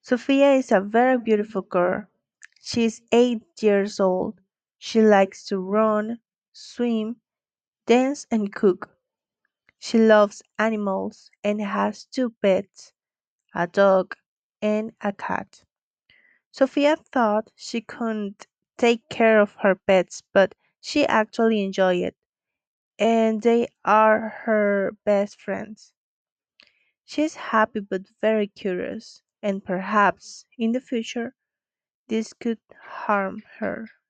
Sophia is a very beautiful girl. She is 8 years old. She likes to run, swim, dance, and cook. She loves animals and has two pets, a dog and a cat. Sophia thought she couldn't take care of her pets, but she actually enjoys it, and they are her best friends. She is happy but very curious, and perhaps in the future this could harm her.